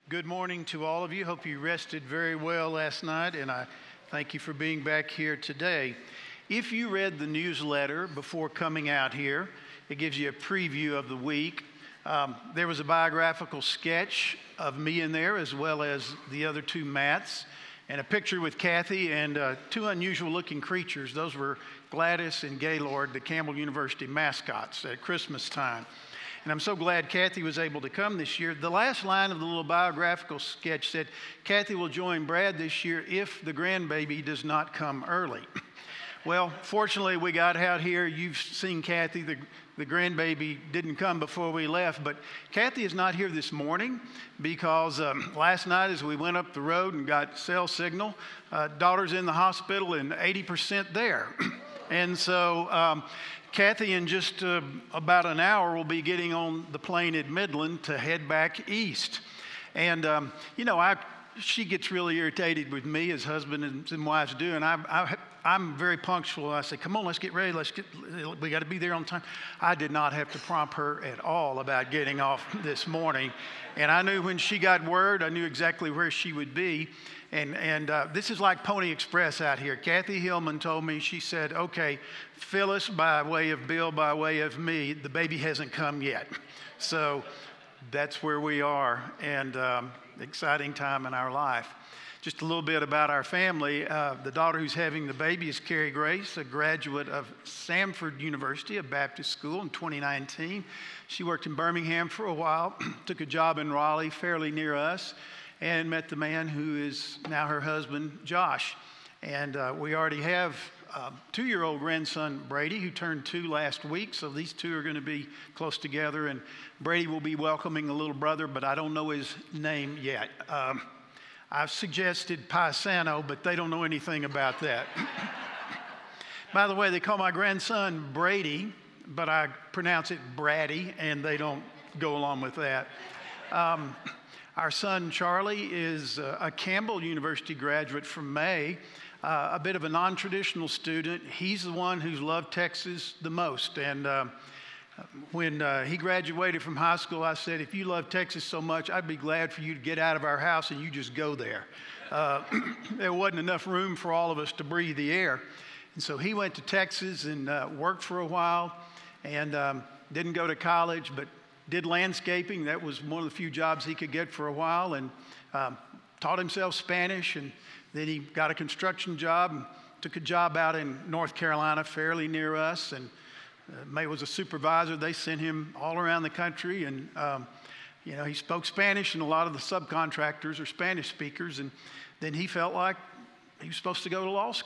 Good morning to all of you. Hope you rested very well last night, and I thank you for being back here today. If you read the newsletter before coming out here, it gives you a preview of the week. There was a biographical sketch of me in there, as well as the other two Matts, and a picture with Kathy and two unusual-looking creatures. Those were Gladys and Gaylord, the Campbell University mascots at Christmas time. And I'm so glad Kathy was able to come this year. The last line of the little biographical sketch said, Kathy will join Brad this year if the grandbaby does not come early. Well, fortunately, we got out here. You've seen Kathy. The grandbaby didn't come before we left. But Kathy is not here this morning because last night as we went up the road and got cell signal, daughter's in the hospital and 80% there. And so Kathy, in just about an hour, will be getting on the plane at Midland to head back east. And, she gets really irritated with me, as husbands and wives do. And I'm very punctual. I say, come on, let's get ready. We got to be there on time. I did not have to prompt her at all about getting off this morning. And I knew when she got word, I knew exactly where she would be. And this is like Pony Express out here. Kathy Hillman told me, she said, okay, Phyllis by way of Bill, by way of me, the baby hasn't come yet. So that's where we are, and exciting time in our life. Just a little bit about our family. The daughter who's having the baby is Carrie Grace, a graduate of Samford University, a Baptist school in 2019. She worked in Birmingham for a while, took a job in Raleigh, fairly near us, and met the man who is now her husband, Josh. And we already have a 2-year-old grandson, Brady, who turned 2 last week. So these two are going to be close together. And Brady will be welcoming a little brother, but I don't know his name yet. I've suggested Paisano, but they don't know anything about that. By the way, they call my grandson Brady, but I pronounce it Braddy, and they don't go along with that. Our son, Charlie, is a Campbell University graduate from May, a bit of a non-traditional student. He's the one who's loved Texas the most. And when he graduated from high school, I said, if you love Texas so much, I'd be glad for you to get out of our house and you just go there. There wasn't enough room for all of us to breathe the air. And so he went to Texas and worked for a while and didn't go to college, but did landscaping. That was one of the few jobs he could get for a while, and taught himself Spanish. And then he got a construction job and took a job out in North Carolina, fairly near us. And May was a supervisor. They sent him all around the country. And, he spoke Spanish, and a lot of the subcontractors are Spanish speakers. And then he felt like he was supposed to go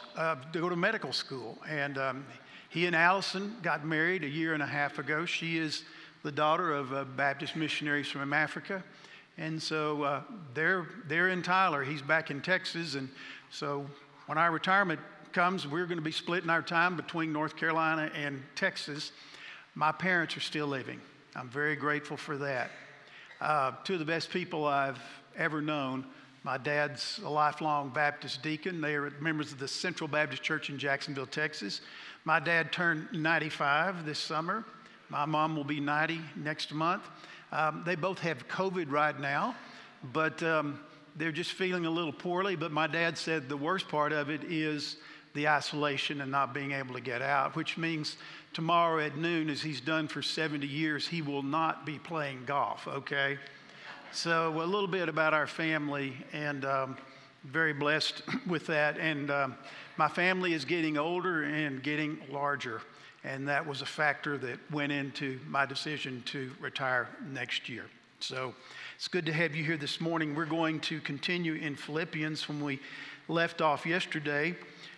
to medical school. And he and Allison got married a year and a half ago. She is the daughter of Baptist missionaries from Africa. And so they're in Tyler. He's back in Texas. And so when our retirement comes, we're going to be splitting our time between North Carolina and Texas. My parents are still living. I'm very grateful for that. Two of the best people I've ever known. My dad's a lifelong Baptist deacon. They are members of the Central Baptist Church in Jacksonville, Texas. My dad turned 95 this summer. My mom will be 90 next month. They both have COVID right now, but they're just feeling a little poorly. But my dad said the worst part of it is the isolation and not being able to get out, which means tomorrow at noon, as he's done for 70 years, he will not be playing golf, okay? So a little bit about our family, and very blessed with that. And my family is getting older and getting larger. And that was a factor that went into my decision to retire next year. So it's good to have you here this morning. We're going to continue in Philippians from we left off yesterday.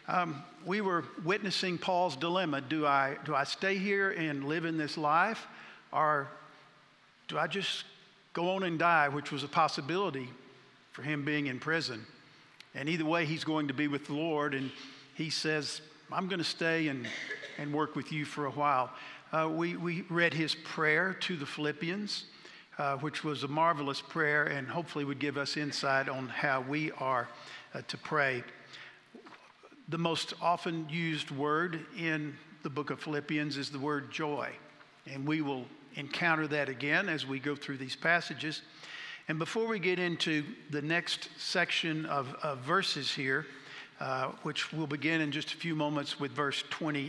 We were witnessing Paul's dilemma. Do I stay here and live in this life, or do I just go on and die, which was a possibility for him being in prison? And either way, he's going to be with the Lord, and he says, I'm going to stay and work with you for a while. We read his prayer to the Philippians, which was a marvelous prayer, and hopefully would give us insight on how we are to pray. The most often used word in the book of Philippians is the word joy, and we will encounter that again as we go through these passages. And before we get into the next section of verses here, which we'll begin in just a few moments with verse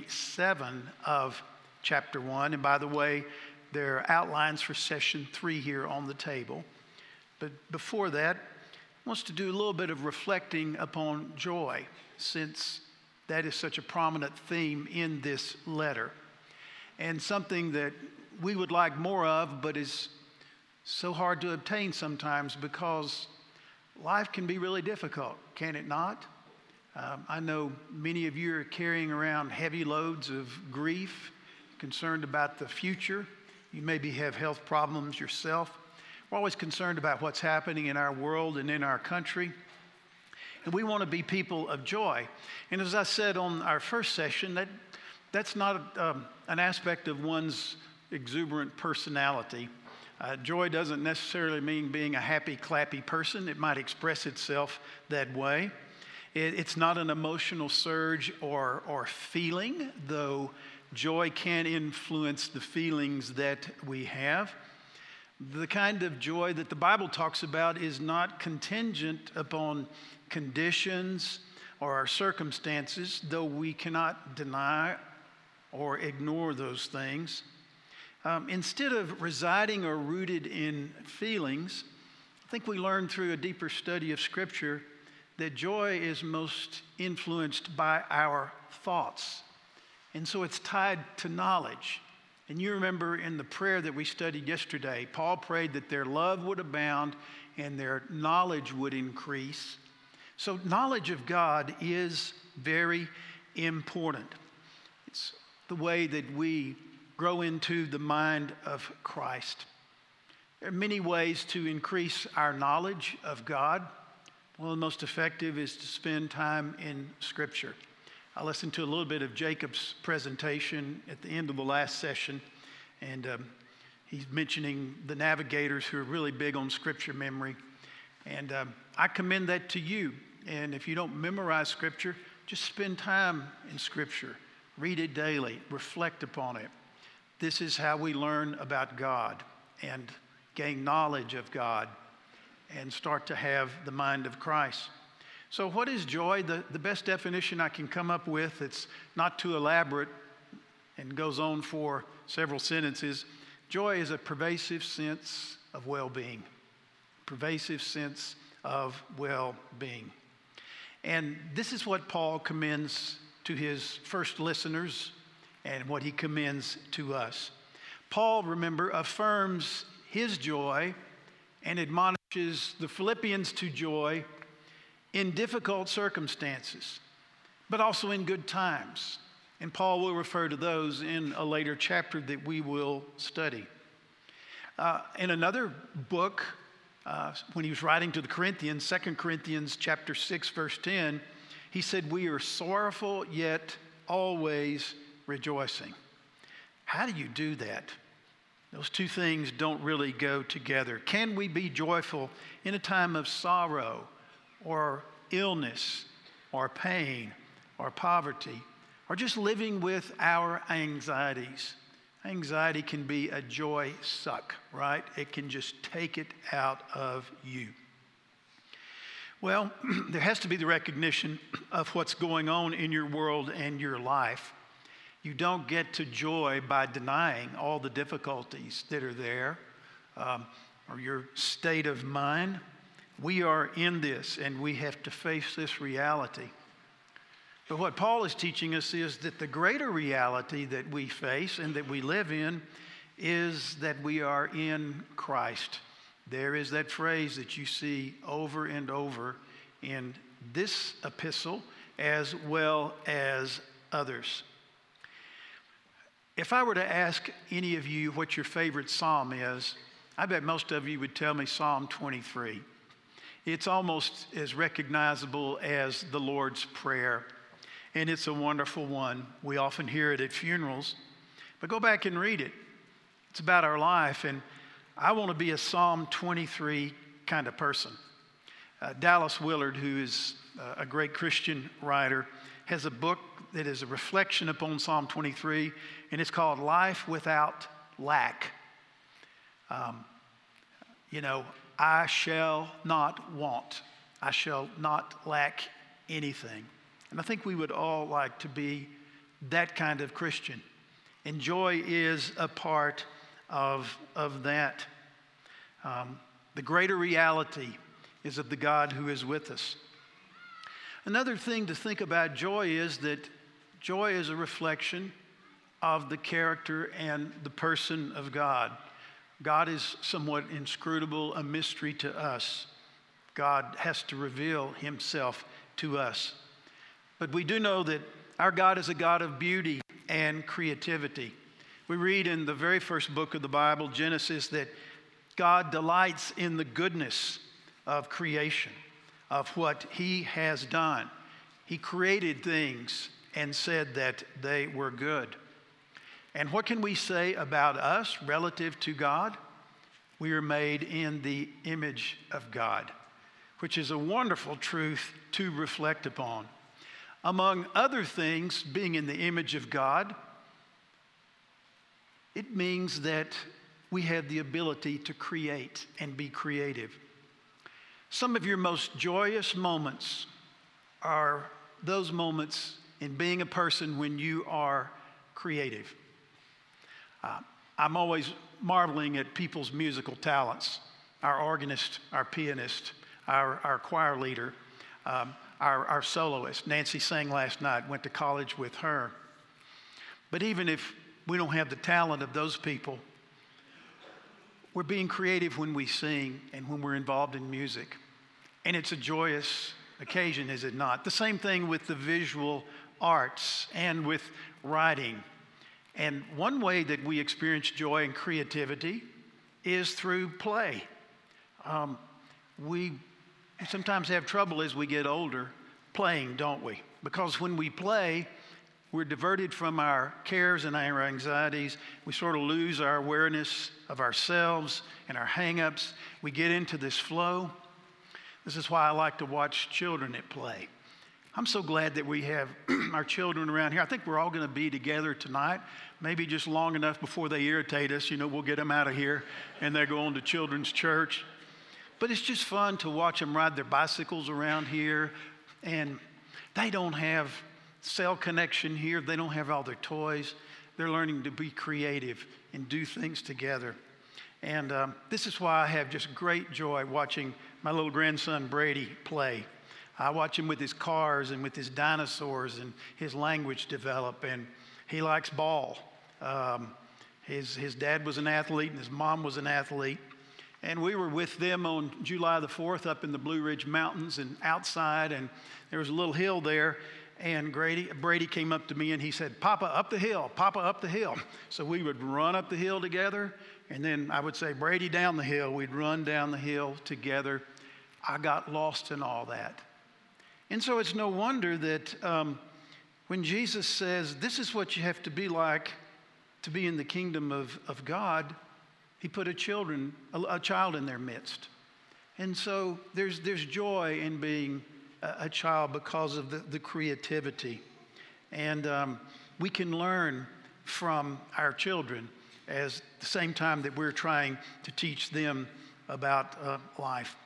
27 of chapter 1. And by the way, there are outlines for session 3 here on the table. But before that, I want us to do a little bit of reflecting upon joy, since that is such a prominent theme in this letter, and something that we would like more of, but is so hard to obtain sometimes because life can be really difficult, can it not? I know many of you are carrying around heavy loads of grief, concerned about the future. You maybe have health problems yourself. We're always concerned about what's happening in our world and in our country. And we want to be people of joy. And as I said on our first session, that's not an aspect of one's exuberant personality. Joy doesn't necessarily mean being a happy, clappy person. It might express itself that way. It's not an emotional surge or feeling, though joy can influence the feelings that we have. The kind of joy that the Bible talks about is not contingent upon conditions or our circumstances, though we cannot deny or ignore those things. Instead of residing or rooted in feelings, I think we learn through a deeper study of Scripture that joy is most influenced by our thoughts. And so it's tied to knowledge. And you remember in the prayer that we studied yesterday, Paul prayed that their love would abound and their knowledge would increase. So knowledge of God is very important. It's the way that we grow into the mind of Christ. There are many ways to increase our knowledge of God. One of the most effective is to spend time in Scripture. I listened to a little bit of Jacob's presentation at the end of the last session, and he's mentioning the navigators who are really big on Scripture memory. And I commend that to you. And if you don't memorize Scripture, just spend time in Scripture. Read it daily. Reflect upon it. This is how we learn about God and gain knowledge of God and start to have the mind of Christ. So what is joy? The best definition I can come up with, it's not too elaborate and goes on for several sentences. Joy is a pervasive sense of well-being. Pervasive sense of well-being. And this is what Paul commends to his first listeners and what he commends to us. Paul, remember, affirms his joy and admonishes the Philippians to joy in difficult circumstances, but also in good times. And Paul will refer to those in a later chapter that we will study. In another book, when he was writing to the Corinthians, 2 Corinthians chapter 6, verse 10, he said, "We are sorrowful, yet always rejoicing." How do you do that? Those two things don't really go together. Can we be joyful in a time of sorrow or illness or pain or poverty or just living with our anxieties? Anxiety can be a joy suck, right? It can just take it out of you. Well, there has to be the recognition of what's going on in your world and your life. You don't get to joy by denying all the difficulties that are there or your state of mind. We are in this and we have to face this reality. But what Paul is teaching us is that the greater reality that we face and that we live in is that we are in Christ. There is that phrase that you see over and over in this epistle as well as others. If I were to ask any of you what your favorite psalm is, I bet most of you would tell me Psalm 23. It's almost as recognizable as the Lord's Prayer, and it's a wonderful one. We often hear it at funerals, but go back and read it. It's about our life, and I want to be a Psalm 23 kind of person. Dallas Willard, who is a great Christian writer, has a book that is a reflection upon Psalm 23, and it's called Life Without Lack. I shall not want. I shall not lack anything. And I think we would all like to be that kind of Christian. And joy is a part of that. The greater reality is of the God who is with us. Another thing to think about joy is that joy is a reflection of the character and the person of God. God is somewhat inscrutable, a mystery to us. God has to reveal himself to us. But we do know that our God is a God of beauty and creativity. We read in the very first book of the Bible, Genesis, that God delights in the goodness of creation, of what he has done. He created things and said that they were good. And what can we say about us relative to God? We are made in the image of God, which is a wonderful truth to reflect upon. Among other things, being in the image of God, it means that we have the ability to create and be creative. Some of your most joyous moments are those moments in being a person when you are creative. I'm always marveling at people's musical talents. Our organist, our pianist, our choir leader, our soloist. Nancy sang last night, went to college with her. But even if we don't have the talent of those people, we're being creative when we sing and when we're involved in music. And it's a joyous occasion, is it not? The same thing with the visual arts and with writing. And one way that we experience joy and creativity is through play. We sometimes have trouble as we get older playing, don't we? Because when we play, we're diverted from our cares and our anxieties. We sort of lose our awareness of ourselves and our hang-ups. We get into this flow. This is why I like to watch children at play. I'm so glad that we have our children around here. I think we're all going to be together tonight, maybe just long enough before they irritate us. You know, we'll get them out of here and they're going to children's church. But it's just fun to watch them ride their bicycles around here. And they don't have cell connection here. They don't have all their toys. They're learning to be creative and do things together. And this is why I have just great joy watching my little grandson Brady play. I watch him with his cars and with his dinosaurs and his language develop, and he likes ball. His dad was an athlete and his mom was an athlete. And we were with them on July the 4th up in the Blue Ridge Mountains and outside, and there was a little hill there. And Brady came up to me and he said, "Papa, up the hill, Papa, up the hill." So we would run up the hill together, and then I would say, "Brady, down the hill." We'd run down the hill together. I got lost in all that. And so it's no wonder that when Jesus says, this is what you have to be like to be in the kingdom of God, he put a child in their midst. And so there's joy in being a child because of the creativity. And we can learn from our children at the same time that we're trying to teach them about life.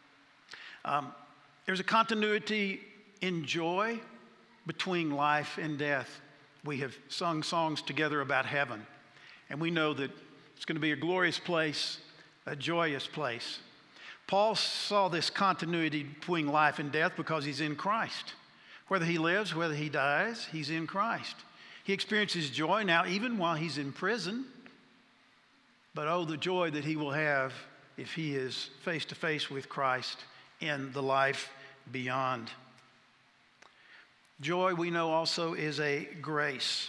There's a continuity in joy between life and death. We have sung songs together about heaven, and we know that it's going to be a glorious place, a joyous place. Paul saw this continuity between life and death because he's in Christ. Whether he lives, whether he dies, he's in Christ. He experiences joy now even while he's in prison, but oh, the joy that he will have if he is face to face with Christ in the life beyond. Joy, we know also, is a grace.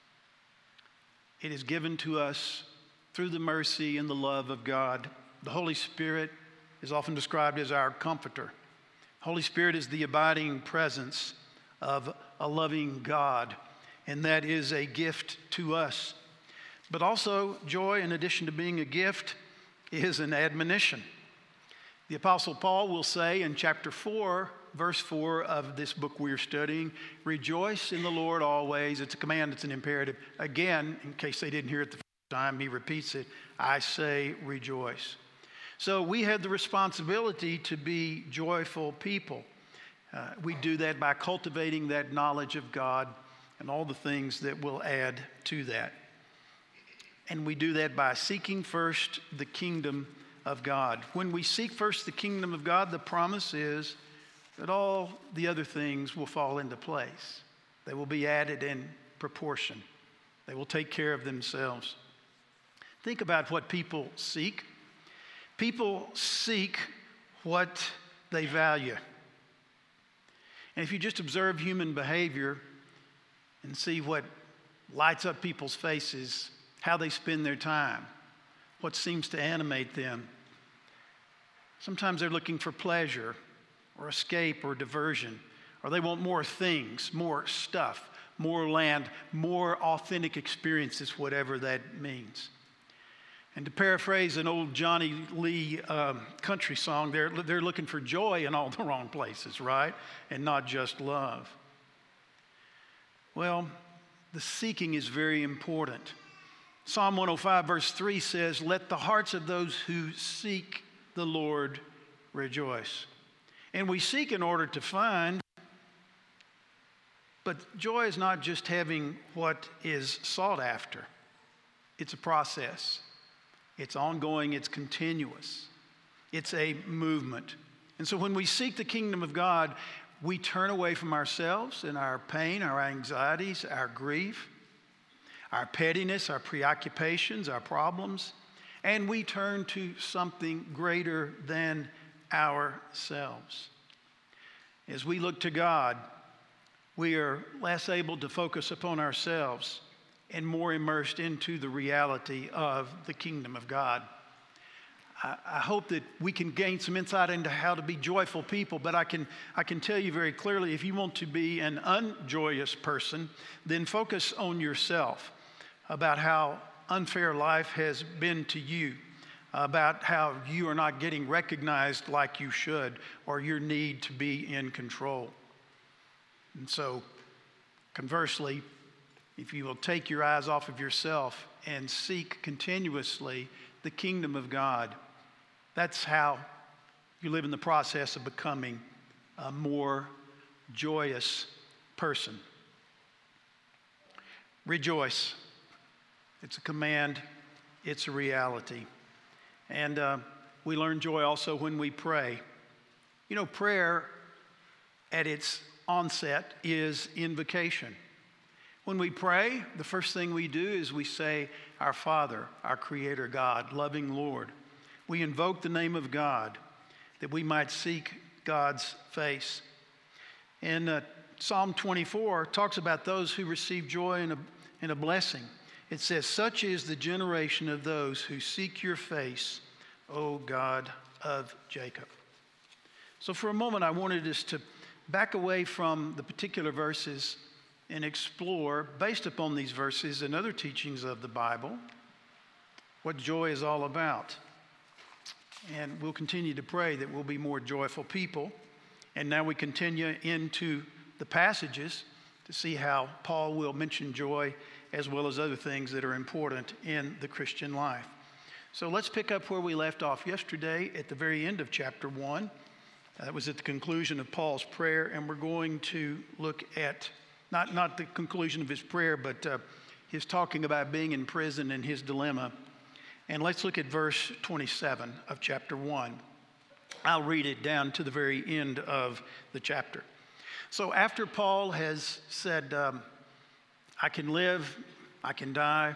It is given to us through the mercy and the love of God. The Holy Spirit is often described as our comforter. Holy Spirit is the abiding presence of a loving God, and that is a gift to us. But also, joy, in addition to being a gift, is an admonition. The Apostle Paul will say in chapter 4, verse 4 of this book we're studying, "Rejoice in the Lord always." It's a command, it's an imperative. Again, in case they didn't hear it the first time, he repeats it, "I say rejoice." So we have the responsibility to be joyful people. We do that by cultivating that knowledge of God and all the things that will add to that. And we do that by seeking first the kingdom of God. When we seek first the kingdom of God, the promise is that all the other things will fall into place. They will be added in proportion. They will take care of themselves. Think about what people seek. People seek what they value. And if you just observe human behavior and see what lights up people's faces, how they spend their time, what seems to animate them, sometimes they're looking for pleasure or escape or diversion, or they want more things, more stuff, more land, more authentic experiences, whatever that means. And to paraphrase an old Johnny Lee country song, they're looking for joy in all the wrong places, right? And not just love. Well, the seeking is very important. Psalm 105 verse 3 says, "Let the hearts of those who seek the Lord rejoice." And we seek in order to find, but joy is not just having what is sought after. It's a process. It's ongoing, it's continuous. It's a movement. And so when we seek the kingdom of God, we turn away from ourselves and our pain, our anxieties, our grief, our pettiness, our preoccupations, our problems, and we turn to something greater than ourselves. As we look to God, we are less able to focus upon ourselves and more immersed into the reality of the kingdom of God. I hope that we can gain some insight into how to be joyful people, but I can tell you very clearly, if you want to be an unjoyous person, then focus on yourself, about how unfair life has been to you, about how you are not getting recognized like you should, or your need to be in control. And so, conversely, if you will take your eyes off of yourself and seek continuously the kingdom of God, that's how you live in the process of becoming a more joyous person. Rejoice. It's a command. It's a reality. And we learn joy also when we pray. You know, prayer at its onset is invocation. When we pray, the first thing we do is we say, "Our Father, our Creator God, loving Lord." We invoke the name of God that we might seek God's face. And Psalm 24 talks about those who receive joy and a blessing. It says, "Such is the generation of those who seek your face, O God of Jacob." So for a moment, I wanted us to back away from the particular verses and explore, based upon these verses and other teachings of the Bible, what joy is all about. And we'll continue to pray that we'll be more joyful people. And now we continue into the passages to see how Paul will mention joy as well as other things that are important in the Christian life. So let's pick up where we left off yesterday at the very end of chapter 1. That was at the conclusion of Paul's prayer, and we're going to look at not the conclusion of his prayer, but his talking about being in prison and his dilemma. And let's look at verse 27 of chapter 1. I'll read it down to the very end of the chapter. So after Paul has said, I can live, I can die,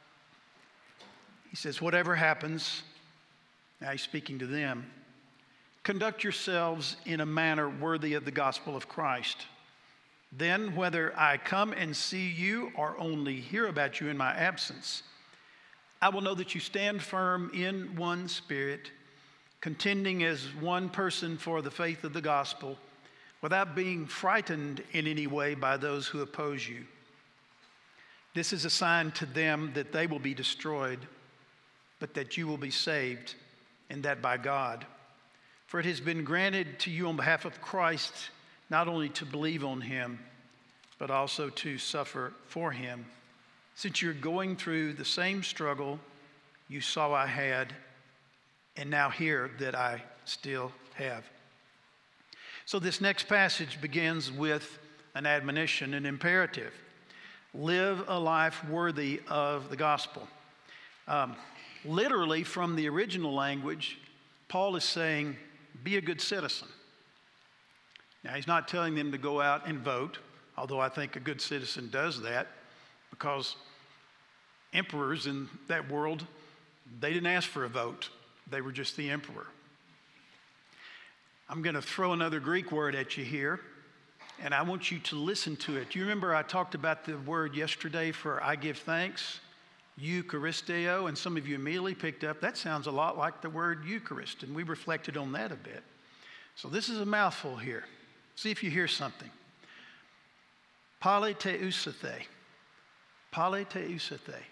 he says, whatever happens, now he's speaking to them, conduct yourselves in a manner worthy of the gospel of Christ. Then, whether I come and see you or only hear about you in my absence, I will know that you stand firm in one spirit, contending as one person for the faith of the gospel, without being frightened in any way by those who oppose you. This is a sign to them that they will be destroyed, but that you will be saved, and that by God. For it has been granted to you on behalf of Christ not only to believe on him, but also to suffer for him, since you're going through the same struggle you saw I had, and now hear that I still have. So this next passage begins with an admonition, an imperative. Live a life worthy of the gospel. Literally, from the original language, Paul is saying, be a good citizen. Now, he's not telling them to go out and vote, although I think a good citizen does that, because emperors in that world, they didn't ask for a vote. They were just the emperor. I'm going to throw another Greek word at you here, and I want you to listen to it. You remember I talked about the word yesterday for I give thanks, Eucharisteo, and some of you immediately picked up, that sounds a lot like the word Eucharist, and we reflected on that a bit. So this is a mouthful here. See if you hear something. Politeusathe. Politeusathe.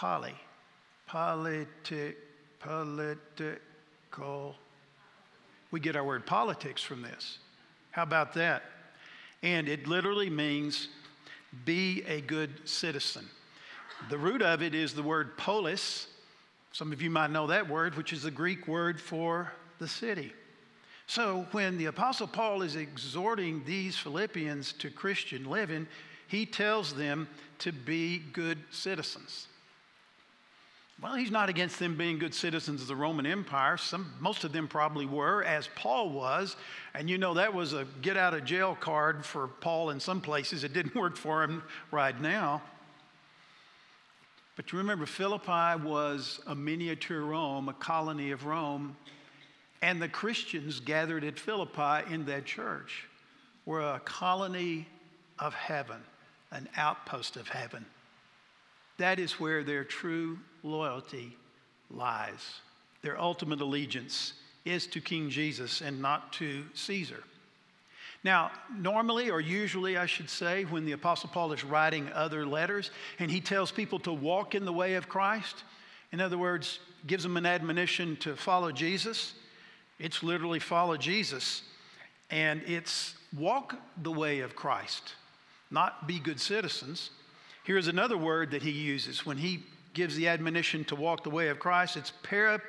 Political. We get our word politics from this. How about that? And it literally means be a good citizen. The root of it is the word polis. Some of you might know that word, which is the Greek word for the city. So when the Apostle Paul is exhorting these Philippians to Christian living, he tells them to be good citizens. Well, he's not against them being good citizens of the Roman Empire. Most of them probably were, as Paul was. And you know that was a get-out-of-jail card for Paul in some places. It didn't work for him right now. But you remember, Philippi was a miniature Rome, a colony of Rome. And the Christians gathered at Philippi in that church were a colony of heaven, an outpost of heaven. That is where their true loyalty lies. Their ultimate allegiance is to King Jesus and not to Caesar. Now, normally, or usually I should say, when the Apostle Paul is writing other letters and he tells people to walk in the way of Christ, in other words, gives them an admonition to follow Jesus, it's literally follow Jesus. And it's walk the way of Christ, not be good citizens. Here's another word that he uses when he gives the admonition to walk the way of Christ. It's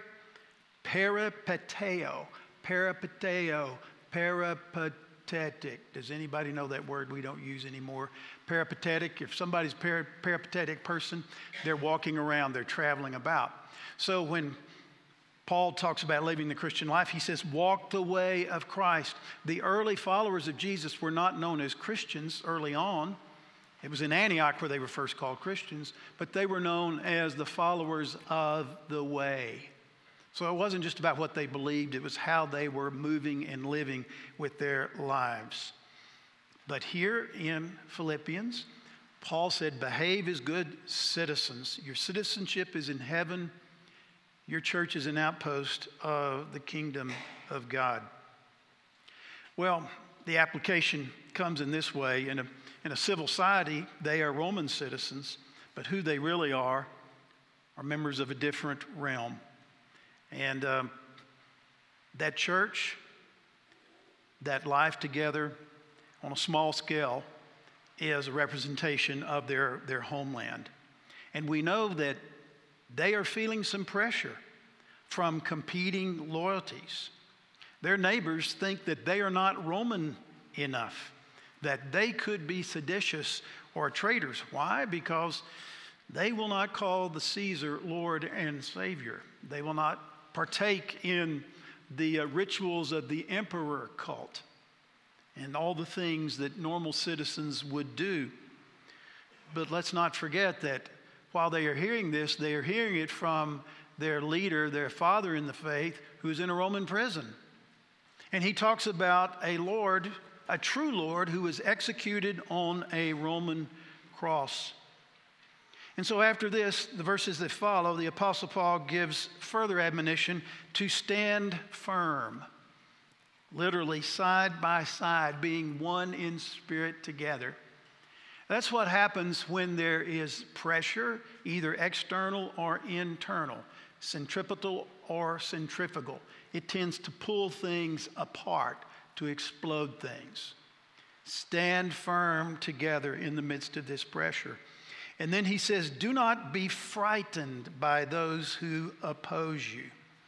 peripateo. Peripatetic. Does anybody know that word we don't use anymore? Peripatetic. If somebody's peripatetic person, they're walking around, they're traveling about. So when Paul talks about living the Christian life, he says, walk the way of Christ. The early followers of Jesus were not known as Christians early on. It was in Antioch where they were first called Christians, but they were known as the followers of the way. So it wasn't just about what they believed, it was how they were moving and living with their lives. But here in Philippians, Paul said, behave as good citizens. Your citizenship is in heaven. Your church is an outpost of the kingdom of God. Well, the application comes in this way. In a civil society, they are Roman citizens, but who they really are members of a different realm. And that church, that life together on a small scale is a representation of their homeland. And we know that they are feeling some pressure from competing loyalties. Their neighbors think that they are not Roman enough, that they could be seditious or traitors. Why? Because they will not call the Caesar Lord and Savior. They will not partake in the rituals of the emperor cult and all the things that normal citizens would do. But let's not forget that while they are hearing this, they are hearing it from their leader, their father in the faith, who's in a Roman prison. And he talks about a Lord, a true Lord, who was executed on a Roman cross. And so after this, the verses that follow, the Apostle Paul gives further admonition to stand firm. Literally side by side, being one in spirit together. That's what happens when there is pressure, either external or internal, centripetal or centrifugal. It tends to pull things apart, to explode things. Stand firm together in the midst of this pressure. And then he says, do not be frightened by those who oppose you.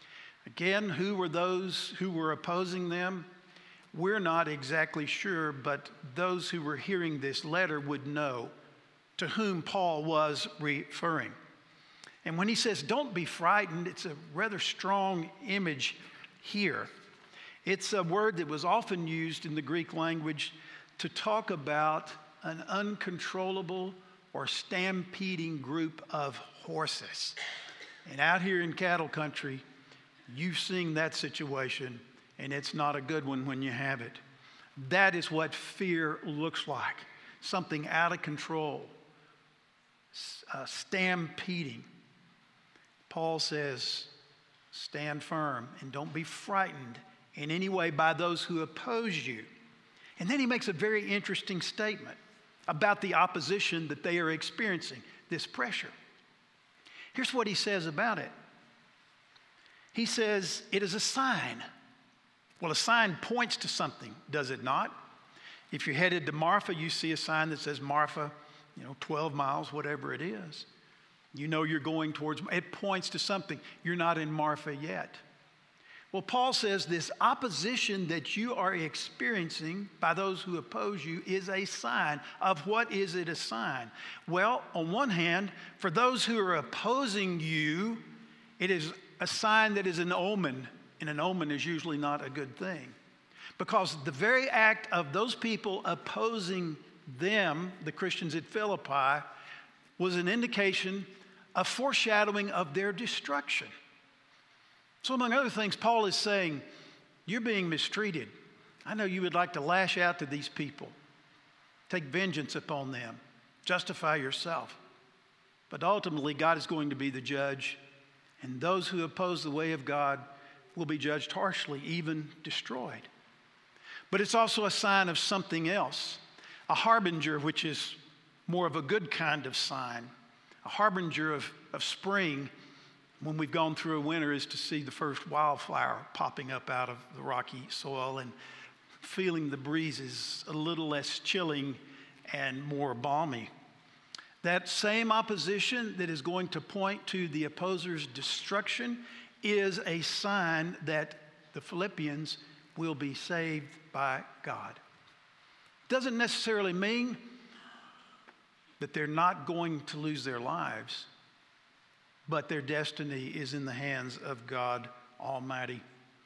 Again, who were those who were opposing them? We're not exactly sure, but those who were hearing this letter would know to whom Paul was referring. And when he says, don't be frightened, it's a rather strong image here. It's a word that was often used in the Greek language to talk about an uncontrollable or stampeding group of horses. And out here in cattle country, you've seen that situation, and it's not a good one when you have it. That is what fear looks like. Something out of control, stampeding. Paul says, stand firm and don't be frightened in any way by those who oppose you. And then he makes a very interesting statement about the opposition that they are experiencing, this pressure. Here's what he says about it. He says, it is a sign. Well, a sign points to something, does it not? If you're headed to Marfa, you see a sign that says Marfa, 12 miles, whatever it is. You know you're going towards, it points to something. You're not in Marfa yet. Well, Paul says this opposition that you are experiencing by those who oppose you is a sign. Of what is it a sign? Well, on one hand, for those who are opposing you, it is a sign that is an omen, and an omen is usually not a good thing. Because the very act of those people opposing them, the Christians at Philippi, was an indication, a foreshadowing of their destruction. So among other things, Paul is saying, you're being mistreated. I know you would like to lash out to these people, take vengeance upon them, justify yourself. But ultimately, God is going to be the judge, and those who oppose the way of God will be judged harshly, even destroyed. But it's also a sign of something else, a harbinger, which is more of a good kind of sign, a harbinger of spring. When we've gone through a winter, is to see the first wildflower popping up out of the rocky soil and feeling the breezes a little less chilling and more balmy. That same opposition that is going to point to the opposer's destruction is a sign that the Philippians will be saved by God. Doesn't necessarily mean that they're not going to lose their lives, but their destiny is in the hands of God Almighty.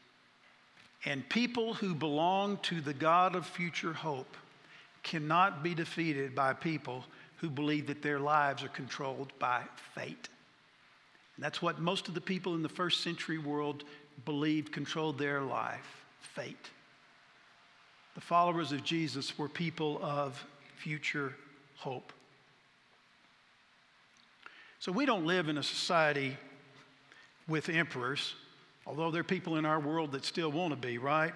And people who belong to the God of future hope cannot be defeated by people who believe that their lives are controlled by fate. And that's what most of the people in the first century world believed controlled their life, fate. The followers of Jesus were people of future hope. So we don't live in a society with emperors, although there are people in our world that still want to be, right?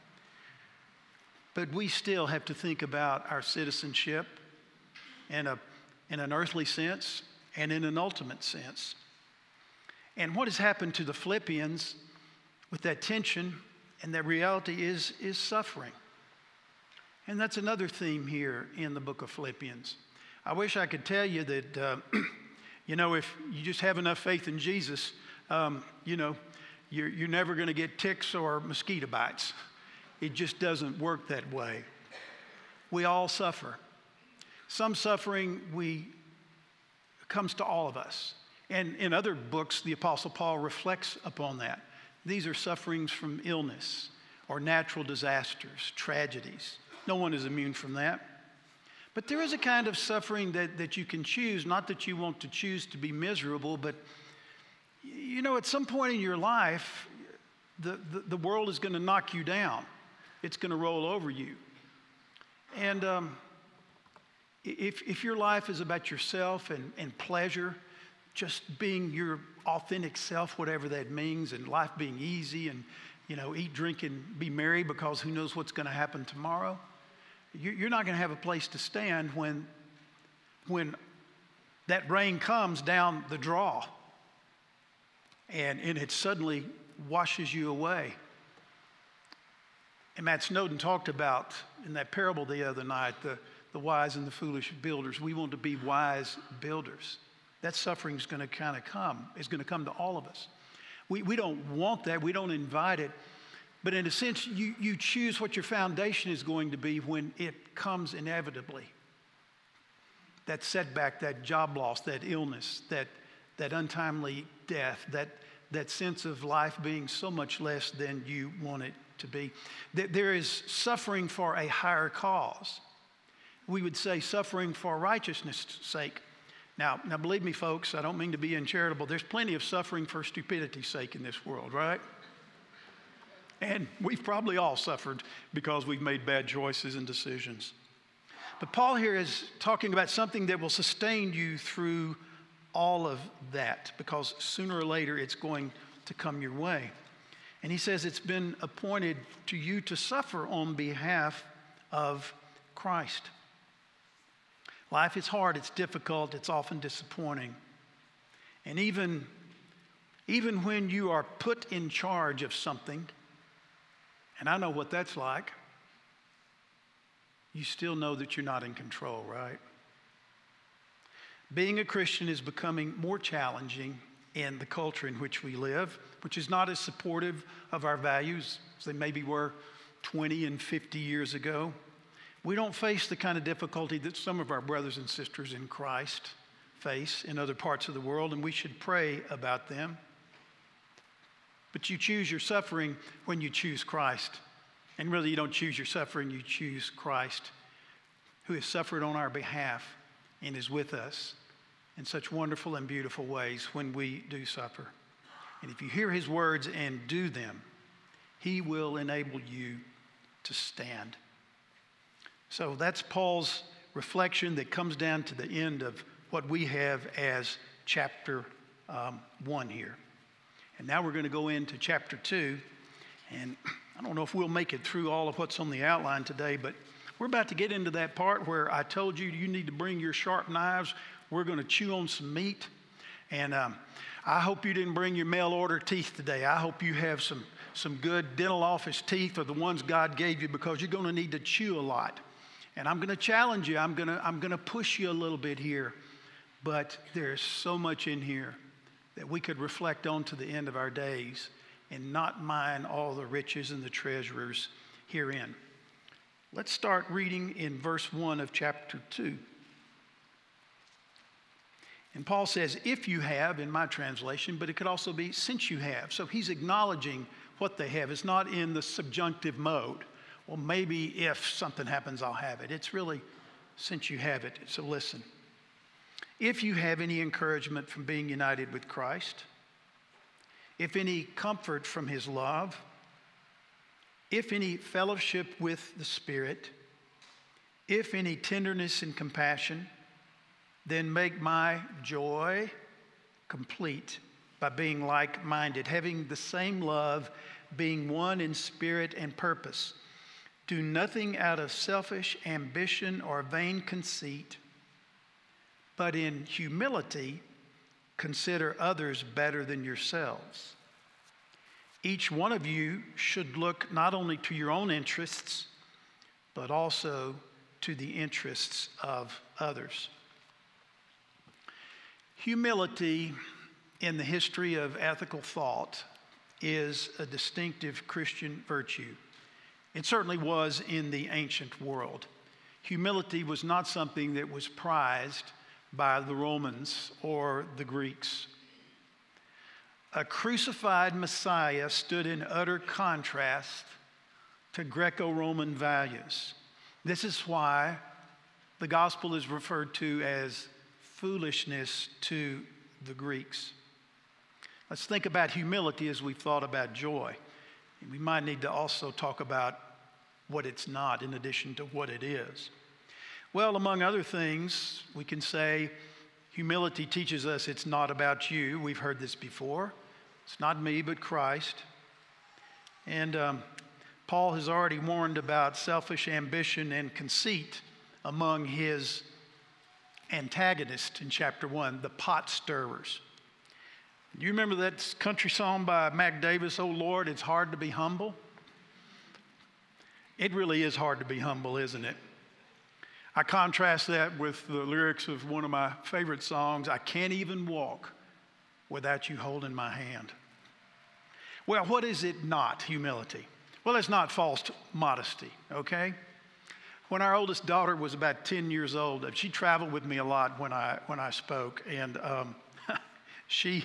But we still have to think about our citizenship in an earthly sense and in an ultimate sense. And what has happened to the Philippians with that tension and that reality is suffering. And that's another theme here in the book of Philippians. I wish I could tell you that if you just have enough faith in Jesus, you're never going to get ticks or mosquito bites. It just doesn't work that way. We all suffer. Some suffering comes to all of us. And in other books, the Apostle Paul reflects upon that. These are sufferings from illness or natural disasters, tragedies. No one is immune from that. But there is a kind of suffering that you can choose, not that you want to choose to be miserable, but at some point in your life, the world is going to knock you down. It's going to roll over you. And if your life is about yourself and pleasure, just being your authentic self, whatever that means, and life being easy and, eat, drink, and be merry because who knows what's going to happen tomorrow, you're not going to have a place to stand when that rain comes down the draw and it suddenly washes you away. And Matt Snowden talked about in that parable the other night, the wise and the foolish builders. We want to be wise builders. That suffering is going to come to all of us. We don't want that. We don't invite it. But in a sense, you choose what your foundation is going to be when it comes inevitably. That setback, that job loss, that illness, that untimely death, that sense of life being so much less than you want it to be. There is suffering for a higher cause. We would say suffering for righteousness' sake. Now believe me, folks, I don't mean to be uncharitable. There's plenty of suffering for stupidity's sake in this world, right? And we've probably all suffered because we've made bad choices and decisions. But Paul here is talking about something that will sustain you through all of that, because sooner or later it's going to come your way. And he says it's been appointed to you to suffer on behalf of Christ. Life is hard, it's difficult, it's often disappointing. And even when you are put in charge of something, and I know what that's like, you still know that you're not in control, right? Being a Christian is becoming more challenging in the culture in which we live, which is not as supportive of our values as they maybe were 20 and 50 years ago. We don't face the kind of difficulty that some of our brothers and sisters in Christ face in other parts of the world, and we should pray about them. But you choose your suffering when you choose Christ. And really, you don't choose your suffering, you choose Christ, who has suffered on our behalf and is with us in such wonderful and beautiful ways when we do suffer. And if you hear his words and do them, he will enable you to stand. So that's Paul's reflection that comes down to the end of what we have as chapter 1 here. And now we're going to go into chapter 2. And I don't know if we'll make it through all of what's on the outline today, but we're about to get into that part where I told you need to bring your sharp knives. We're going to chew on some meat. And I hope you didn't bring your mail order teeth today. I hope you have some good dental office teeth, or the ones God gave you, because you're going to need to chew a lot. And I'm going to challenge you. I'm going to push you a little bit here. But there's so much in here that we could reflect on to the end of our days and not mine all the riches and the treasures herein. Let's start reading in verse 1 of chapter 2. And Paul says, if you have, in my translation, but it could also be since you have. So he's acknowledging what they have. It's not in the subjunctive mode. Well, maybe if something happens, I'll have it. It's really since you have it. So listen. If you have any encouragement from being united with Christ, if any comfort from his love, if any fellowship with the Spirit, if any tenderness and compassion, then make my joy complete by being like-minded, having the same love, being one in spirit and purpose. Do nothing out of selfish ambition or vain conceit, but in humility consider others better than yourselves. Each one of you should look not only to your own interests, but also to the interests of others. Humility in the history of ethical thought is a distinctive Christian virtue. It certainly was in the ancient world. Humility was not something that was prized by the Romans or the Greeks. A crucified Messiah stood in utter contrast to Greco-Roman values. This is why the gospel is referred to as foolishness to the Greeks. Let's think about humility as we've thought about joy. We might need to also talk about what it's not in addition to what it is. Well, among other things, we can say humility teaches us it's not about you. We've heard this before. It's not me, but Christ. And Paul has already warned about selfish ambition and conceit among his antagonists in chapter 1, the pot stirrers. Do you remember that country song by Mac Davis, "Oh Lord, it's hard to be humble"? It really is hard to be humble, isn't it? I contrast that with the lyrics of one of my favorite songs, "I can't even walk without you holding my hand." Well, what is it not, humility? Well, it's not false modesty, okay? When our oldest daughter was about 10 years old, she traveled with me a lot when I spoke, and she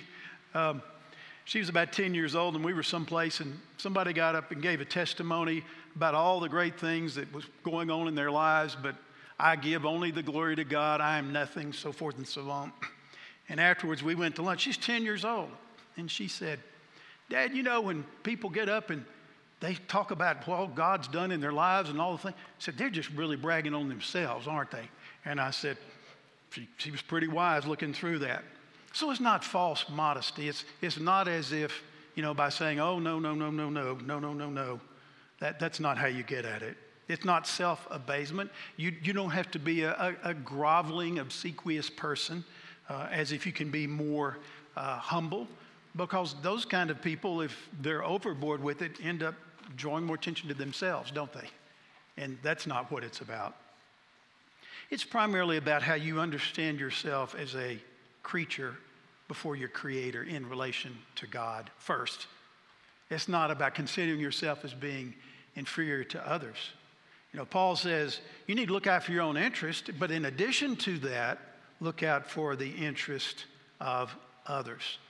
was about 10 years old, and we were someplace, and somebody got up and gave a testimony about all the great things that was going on in their lives, but I give only the glory to God, I am nothing, so forth and so on. And afterwards, we went to lunch. She's 10 years old, and she said, Dad, you know, when people get up and they talk about what all God's done in their lives and all the things, I said, they're just really bragging on themselves, aren't they? And I said, she was pretty wise looking through that. So it's not false modesty. It's not as if, you know, by saying, oh, no, no, no, no, no, no, no, no, no. That's not how you get at it. It's not self-abasement. You don't have to be a groveling, obsequious person as if you can be more humble, because those kind of people, if they're overboard with it, end up drawing more attention to themselves, don't they? And that's not what it's about. It's primarily about how you understand yourself as a creature before your Creator in relation to God first. It's not about considering yourself as being inferior to others. You know, Paul says you need to look out for your own interest, but in addition to that, look out for the interest of others.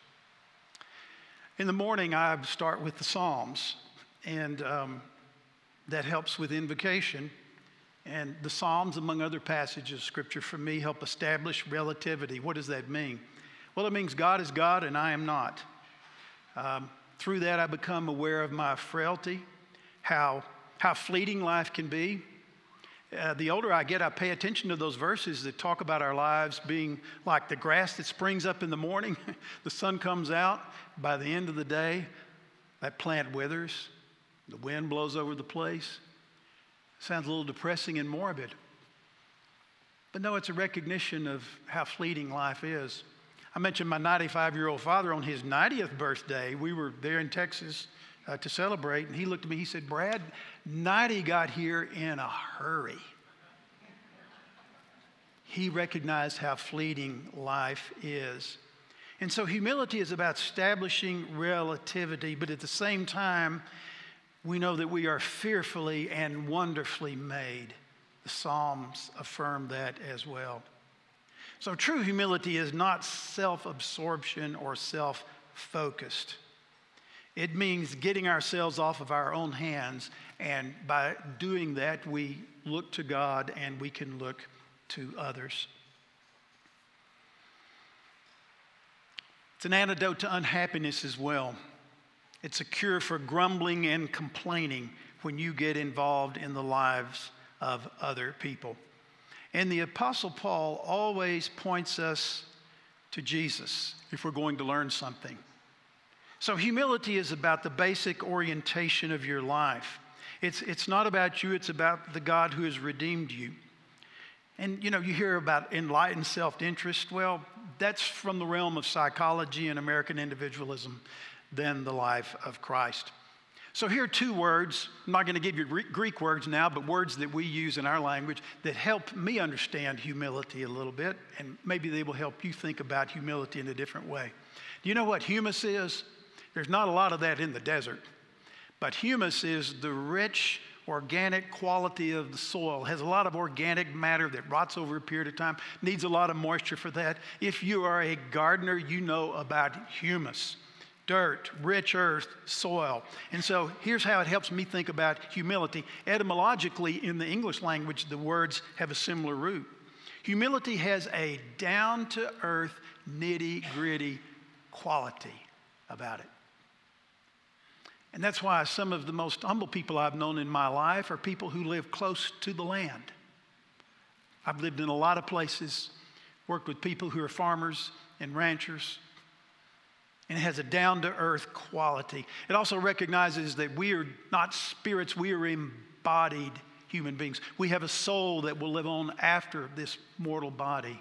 In the morning, I start with the Psalms, and that helps with invocation. And the Psalms, among other passages of Scripture, for me, help establish relativity. What does that mean? Well, it means God is God and I am not. Through that, I become aware of my frailty, how fleeting life can be. The older I get, I pay attention to those verses that talk about our lives being like the grass that springs up in the morning. The sun comes out. By the end of the day, that plant withers. The wind blows over the place. Sounds a little depressing and morbid. But no, it's a recognition of how fleeting life is. I mentioned my 95-year-old father on his 90th birthday. We were there in Texas to celebrate, and he looked at me, he said, Brad, 90 got here in a hurry. He recognized how fleeting life is. And so humility is about establishing relativity, but at the same time, we know that we are fearfully and wonderfully made. The Psalms affirm that as well. So true humility is not self-absorption or self-focused. It means getting ourselves off of our own hands, and by doing that, we look to God and we can look to others. It's an antidote to unhappiness as well. It's a cure for grumbling and complaining when you get involved in the lives of other people. And the Apostle Paul always points us to Jesus if we're going to learn something. So humility is about the basic orientation of your life. It's not about you, it's about the God who has redeemed you. And you know, you hear about enlightened self-interest. Well, that's from the realm of psychology and American individualism than the life of Christ. So here are two words. I'm not going to give you Greek words now, but words that we use in our language that help me understand humility a little bit, and maybe they will help you think about humility in a different way. Do you know what humus is? There's not a lot of that in the desert, but humus is the rich organic quality of the soil. It has a lot of organic matter that rots over a period of time, needs a lot of moisture for that. If you are a gardener, you know about humus. Dirt, rich earth, soil. And so here's how it helps me think about humility. Etymologically, in the English language, the words have a similar root. Humility has a down-to-earth, nitty-gritty quality about it. And that's why some of the most humble people I've known in my life are people who live close to the land. I've lived in a lot of places, worked with people who are farmers and ranchers, and it has a down-to-earth quality. It also recognizes that we are not spirits, we are embodied human beings. We have a soul that will live on after this mortal body.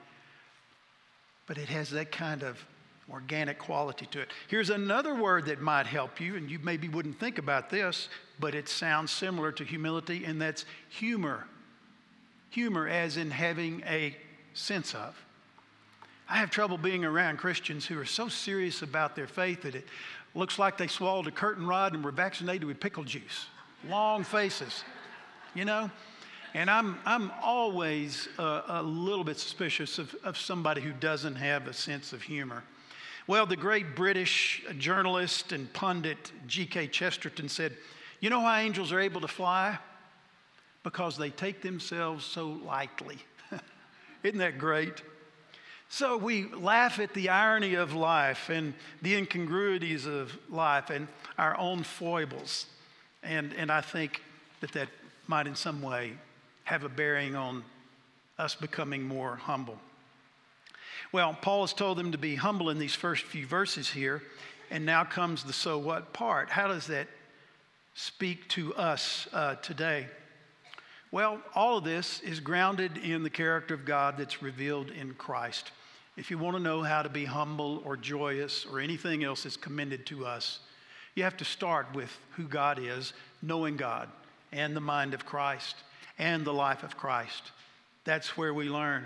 But it has that kind of organic quality to it. Here's another word that might help you, and you maybe wouldn't think about this, but it sounds similar to humility, and that's humor. Humor as in having a sense of. I have trouble being around Christians who are so serious about their faith that it looks like they swallowed a curtain rod and were vaccinated with pickle juice. Long faces, you know? And I'm always a little bit suspicious of somebody who doesn't have a sense of humor. Well, the great British journalist and pundit G.K. Chesterton said, you know why angels are able to fly? Because they take themselves so lightly. Isn't that great? So we laugh at the irony of life and the incongruities of life and our own foibles. And I think that might in some way have a bearing on us becoming more humble. Well, Paul has told them to be humble in these first few verses here, and now comes the so what part. How does that speak to us today? Well, all of this is grounded in the character of God that's revealed in Christ. If you want to know how to be humble or joyous or anything else that's commended to us, you have to start with who God is, knowing God and the mind of Christ and the life of Christ. That's where we learn.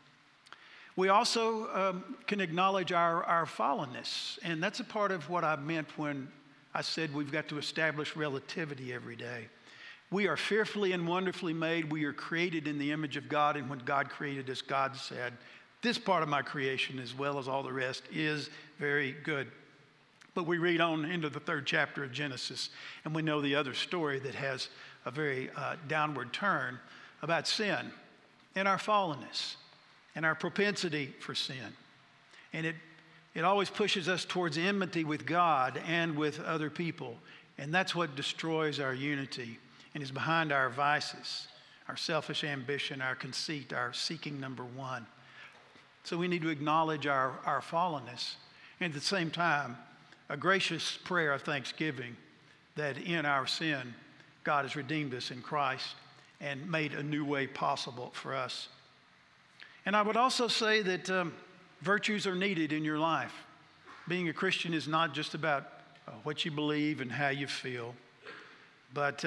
We also can acknowledge our fallenness, and that's a part of what I meant when I said we've got to establish relativity every day. We are fearfully and wonderfully made. We are created in the image of God, and when God created us, God said, this part of my creation, as well as all the rest, is very good. But we read on into the 3rd chapter of Genesis, and we know the other story that has a very downward turn about sin and our fallenness and our propensity for sin. And it always pushes us towards enmity with God and with other people. And that's what destroys our unity and is behind our vices, our selfish ambition, our conceit, our seeking number one. So we need to acknowledge our fallenness, and at the same time, a gracious prayer of thanksgiving that in our sin, God has redeemed us in Christ and made a new way possible for us. And I would also say that virtues are needed in your life. Being a Christian is not just about what you believe and how you feel, but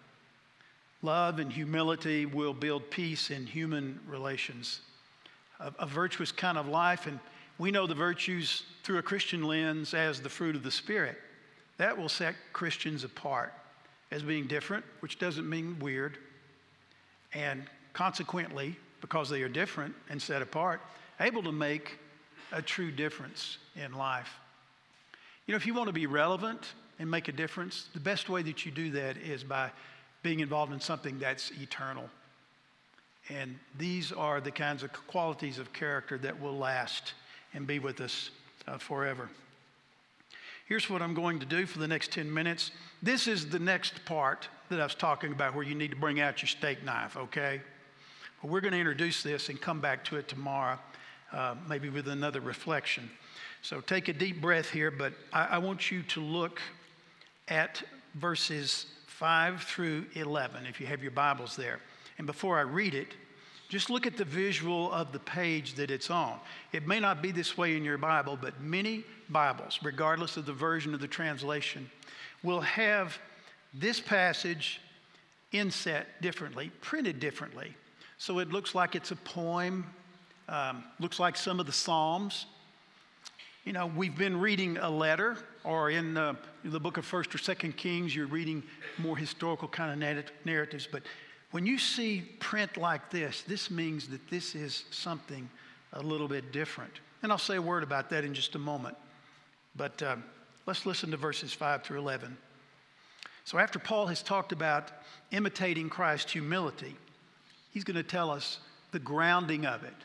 love and humility will build peace in human relations. A virtuous kind of life, and we know the virtues through a Christian lens as the fruit of the Spirit. That will set Christians apart as being different, which doesn't mean weird, and consequently, because they are different and set apart, able to make a true difference in life. You know, if you want to be relevant and make a difference, the best way that you do that is by being involved in something that's eternal. And these are the kinds of qualities of character that will last and be with us forever. Here's what I'm going to do for the next 10 minutes. This is the next part that I was talking about where you need to bring out your steak knife, okay? But we're going to introduce this and come back to it tomorrow, maybe with another reflection. So take a deep breath here, but I want you to look at verses 5 through 11, if you have your Bibles there. And before I read it, just look at the visual of the page that it's on. It may not be this way in your Bible, but many Bibles, regardless of the version of the translation, will have this passage inset differently, printed differently. So it looks like it's a poem, looks like some of the Psalms. You know, we've been reading a letter, or in the book of 1st or 2nd Kings, you're reading more historical kind of narratives. But when you see print like this means that this is something a little bit different. And I'll say a word about that in just a moment. But let's listen to verses 5 through 11. So after Paul has talked about imitating Christ's humility, he's going to tell us the grounding of it,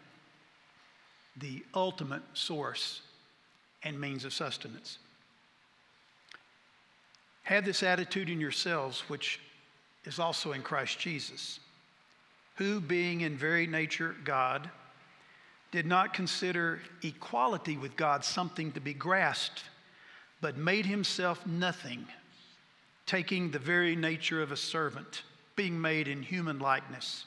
the ultimate source and means of sustenance. Have this attitude in yourselves, which is also in Christ Jesus, who, being in very nature God, did not consider equality with God something to be grasped, but made himself nothing, taking the very nature of a servant, being made in human likeness.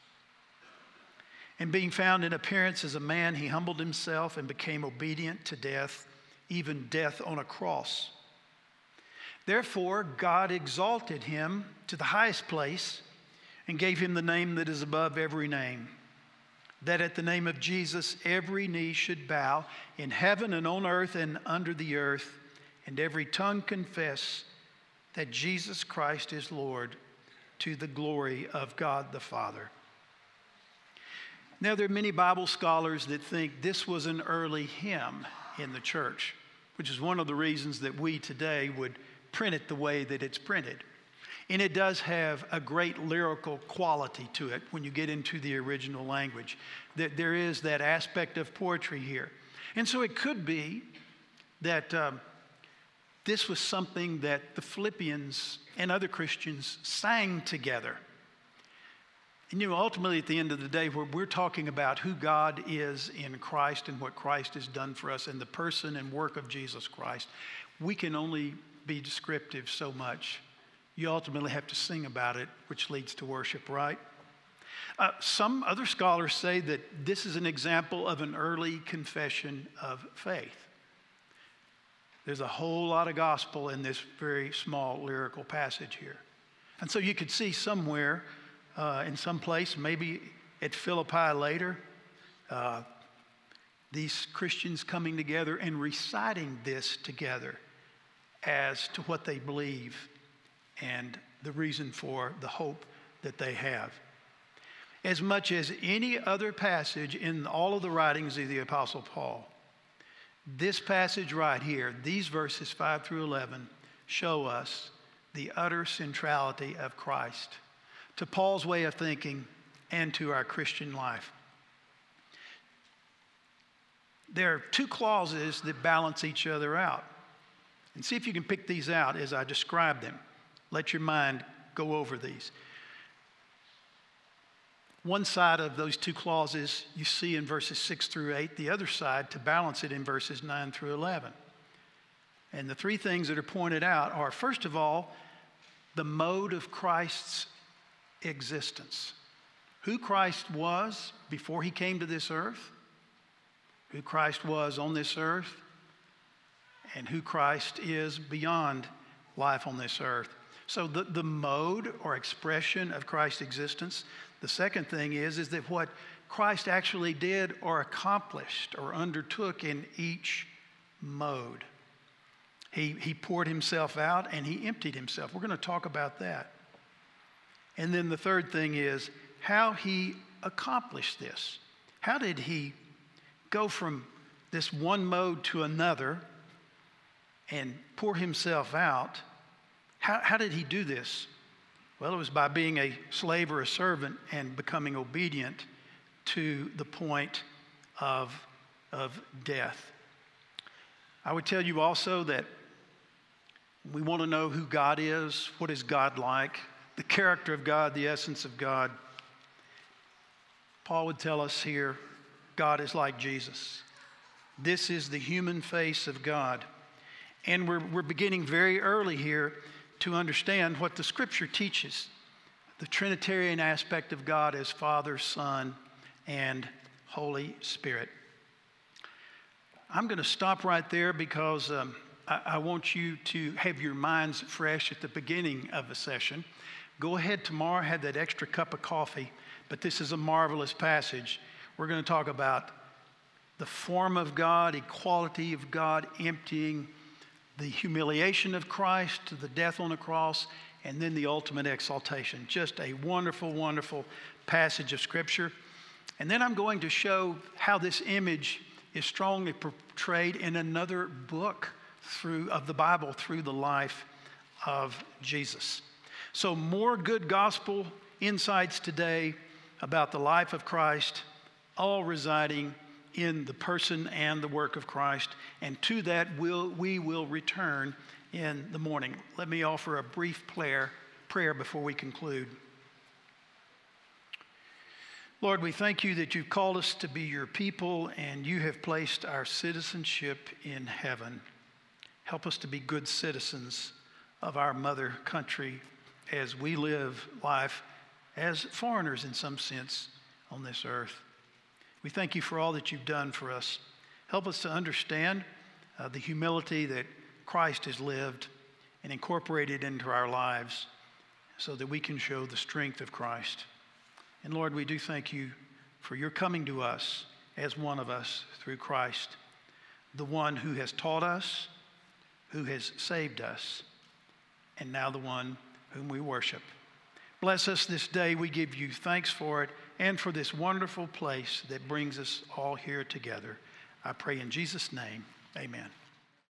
And being found in appearance as a man, he humbled himself and became obedient to death, even death on a cross. Therefore, God exalted him to the highest place and gave him the name that is above every name, that at the name of Jesus every knee should bow in heaven and on earth and under the earth, and every tongue confess that Jesus Christ is Lord, to the glory of God the Father. Now, there are many Bible scholars that think this was an early hymn in the church, which is one of the reasons that we today would print it the way that it's printed. And it does have a great lyrical quality to it when you get into the original language. That there is that aspect of poetry here. And so it could be that this was something that the Philippians and other Christians sang together. And ultimately at the end of the day, we're talking about who God is in Christ and what Christ has done for us and the person and work of Jesus Christ. We can only be descriptive so much. You ultimately have to sing about it, which leads to worship, right? Some other scholars say that this is an example of an early confession of faith. There's a whole lot of gospel in this very small lyrical passage here. And so you could see somewhere in some place, maybe at Philippi later, these Christians coming together and reciting this together as to what they believe and the reason for the hope that they have. As much as any other passage in all of the writings of the Apostle Paul, this passage right here, these verses 5 through 11, show us the utter centrality of Christ to Paul's way of thinking and to our Christian life. There are two clauses that balance each other out. And see if you can pick these out as I describe them. Let your mind go over these. One side of those two clauses you see in verses 6 through 8. The other side, to balance it, in verses 9 through 11. And the three things that are pointed out are, first of all, the mode of Christ's existence. Who Christ was before he came to this earth, who Christ was on this earth, and who Christ is beyond life on this earth. So the mode or expression of Christ's existence. The second thing is that what Christ actually did or accomplished or undertook in each mode. He poured himself out and he emptied himself. We're going to talk about that. And then the third thing is how he accomplished this. How did he go from this one mode to another and pour himself out? How did he do this? Well, it was by being a slave or a servant and becoming obedient to the point of death. I would tell you also that we want to know who God is. What is God like? The character of God, the essence of God. Paul would tell us here, God is like Jesus. This is the human face of God. And we're beginning very early here to understand what the Scripture teaches. The Trinitarian aspect of God as Father, Son, and Holy Spirit. I'm going to stop right there because I want you to have your minds fresh at the beginning of the session. Go ahead tomorrow, have that extra cup of coffee, but this is a marvelous passage. We're going to talk about the form of God, equality of God, emptying, the humiliation of Christ to the death on the cross, and then the ultimate exaltation. Just a wonderful, wonderful passage of Scripture. And then I'm going to show how this image is strongly portrayed in another book of the Bible through the life of Jesus. So more good gospel insights today about the life of Christ, all residing in the person and the work of Christ. And to that we will return in the morning. Let me offer a brief prayer before we conclude. Lord, we thank you that you've called us to be your people and you have placed our citizenship in heaven. Help us to be good citizens of our mother country as we live life as foreigners in some sense on this earth. We thank you for all that you've done for us. Help us to understand the humility that Christ has lived and incorporated into our lives so that we can show the strength of Christ. And Lord, we do thank you for your coming to us as one of us through Christ, the one who has taught us, who has saved us, and now the one whom we worship. Bless us this day. We give you thanks for it and for this wonderful place that brings us all here together. I pray in Jesus' name, amen.